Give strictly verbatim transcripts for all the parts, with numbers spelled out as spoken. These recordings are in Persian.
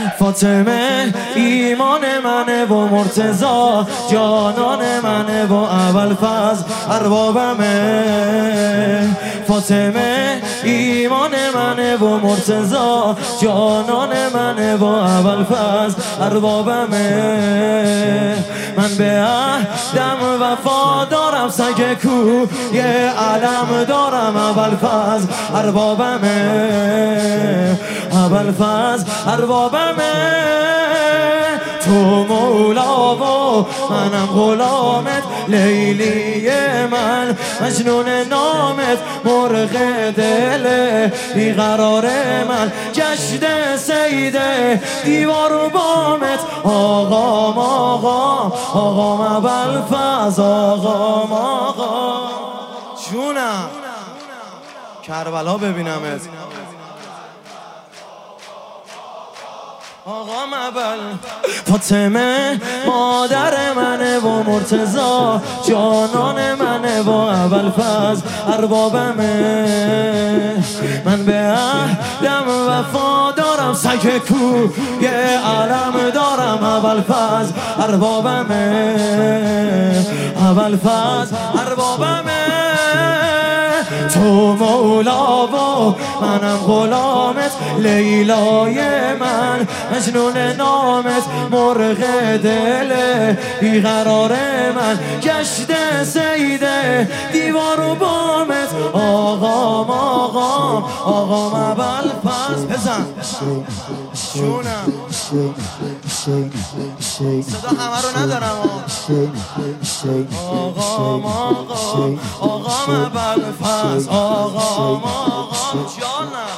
فاطمه ایمان منه و مرتضی جانان منه و ابوالفضل اربابمه. فاطمه ایمان منه و مرتضی جانان منه و ابوالفضل اربابمه. من به عهدم وفا دارم سگ کو یه علم دارم ابوالفضل اربابمه. ابوالفضل اربابمه. تو مولا و منم غلامت لیلی من مجنون نامت مرغ دل بیقرار من گشت سیده دیوار و بامت آقام آقام آقام ابوالفضل آقام آقام جونم کربلا ببینمت آقام ابوال فاطمه مادر منه و مرتضی جانان منه و ابوالفضل اربابمه. من به عهدم وفا دارم سگ کو یه علم دارم ابوالفضل اربابمه. ابوالفضل اربابمه. تو مولا و منم غلامت لیلای من مجنون نامت مرغ دل بیقرار من گشت سیده دیوار و بامت آقام آقام آقام ابوالفضل بزن جونم صدا همه رو ندارم آقام آقام آقام ابوالفضل آقام آقام جانم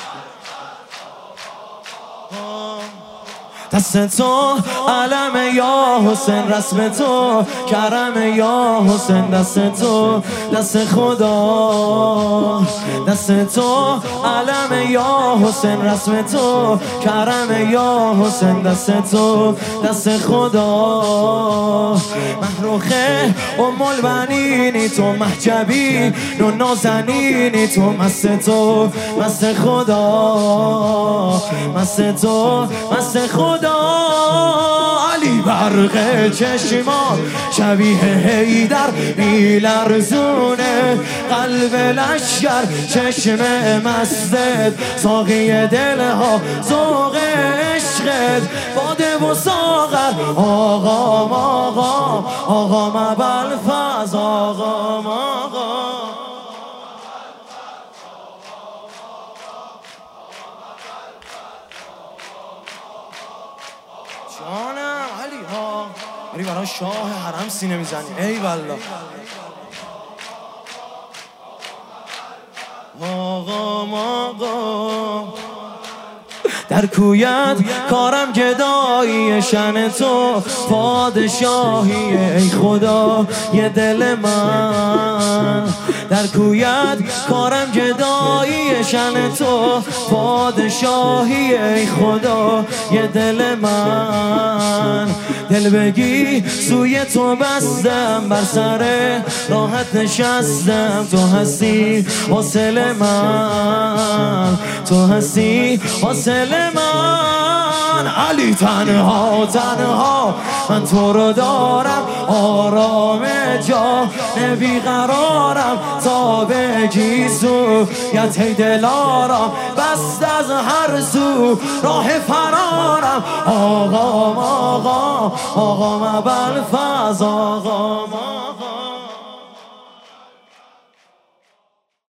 دست تو علم یا حسین رسم تو کرم یا حسین دست تو دست خدا دست تو علم یا حسین رسم تو کرم یا حسین دست تو دست خدا. محروخه ام البنینی تو محجبی نو نازنینی تو مست تو مست خدا مست تو مست خدا. علی برق چشما شبیه حیدر میلرزونه قلب لشگر چشم مستت ساقی دلها ذوق عشقت باده و ساغر آقام آقام آقام ابوالفضل آقام آقام جانم علی ها علی برای شاه حرم سینه میزنی ای والله آقام آقام در کویت کارم گدایی شن تو پادشاهی ای خدا یه دل من در کویت کارم گدایی شن تو پادشاهی ای خدا یه دل من دل بگی سوی تو بستم بر سر راحت نشستم تو هستی حاصل من تو هستی حاصل من علی تنها تنها من تو رو دارم آرام جا بیقرارم تا بگی سویت ای دلارم بست از هر سو راه فرارم آقام آقام آقام ابوالفضل آقام